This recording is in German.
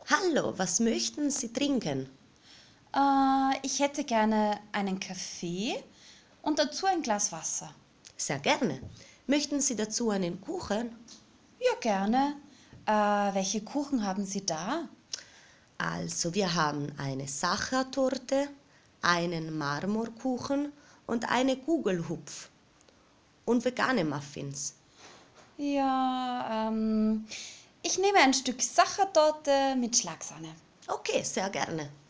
Hallo, was möchten Sie trinken? Ich hätte gerne einen Kaffee und dazu ein Glas Wasser. Sehr gerne. Möchten Sie dazu einen Kuchen? Ja, gerne. Welche Kuchen haben Sie da? Also, wir haben eine Sachertorte, einen Marmorkuchen und eine Gugelhupf und vegane Muffins. Ja, ich nehme ein Stück Sachertorte mit Schlagsahne. Okay, sehr gerne.